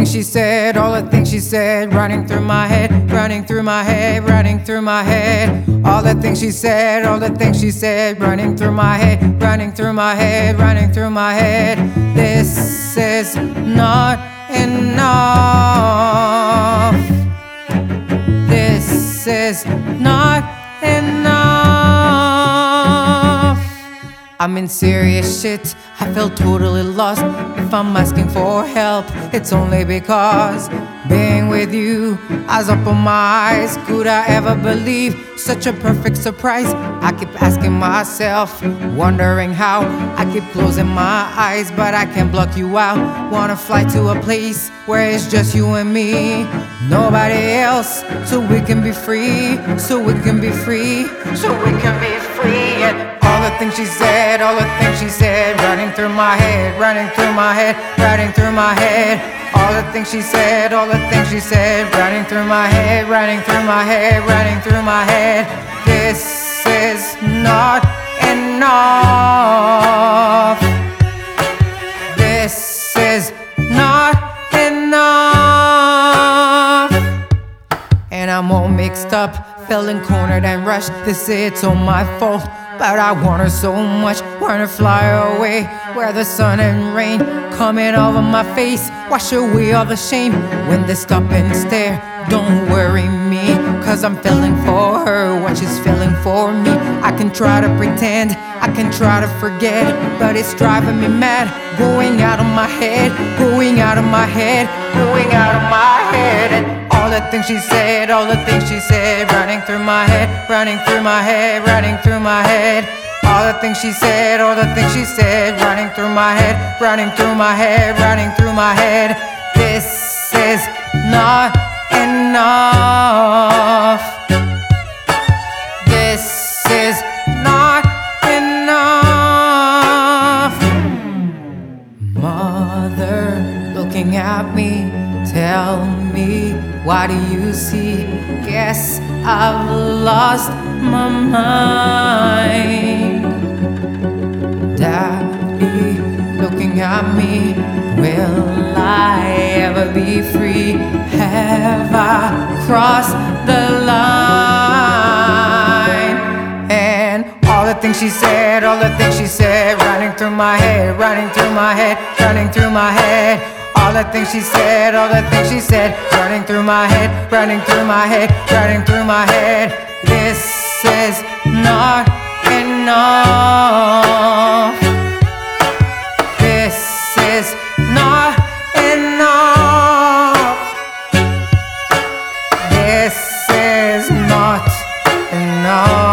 things she said, all the things she said, running through my head, running through my head, running through my head. All the things she said, all the things she said, running through my head, running through my head, running through my head. This is not enough. This is not enough. I'm in serious shit, I feel totally lost. If I'm asking for help, it's only because being with you, eyes up on my eyes. Could I ever believe such a perfect surprise? I keep asking myself, wondering how. I keep closing my eyes, but I can't block you out. Wanna fly to a place where it's just you and me, nobody else, so we can be free, so we can be free, so we can be free. And all the things she said, all the things she said, running through my head, running through my head, running through my head. All the things she said, all the things she said, running through my head, running through my head, running through my head. This is not enough. This is not enough. And I'm all mixed up, feeling cornered and rushed. They say it's all my fault, but I want her so much. Wanna fly away where the sun and rain coming over my face, wash away all the shame. When they stop and stare, don't worry me, cause I'm feeling for her what she's feeling for me. I can try to pretend, I can try to forget, but it's driving me mad. Going out of my head, going out of my head, going out of my head. And all the things she said, all the things she said, running through my head, running through my head, running through my head. All the things she said, all the things she said, running through my head, running through my head, running through my head. This is not enough. This is not enough. Mother looking at me, tell me, what do you see? Guess I've lost my mind. Daddy looking at me, will I ever be free? Have I crossed the line? And all the things she said, all the things she said, running through my head, running through my head, running through my head. All the things she said, all the things she said, running through my head, running through my head, running through my head. This is not enough. This is not enough. This is not enough.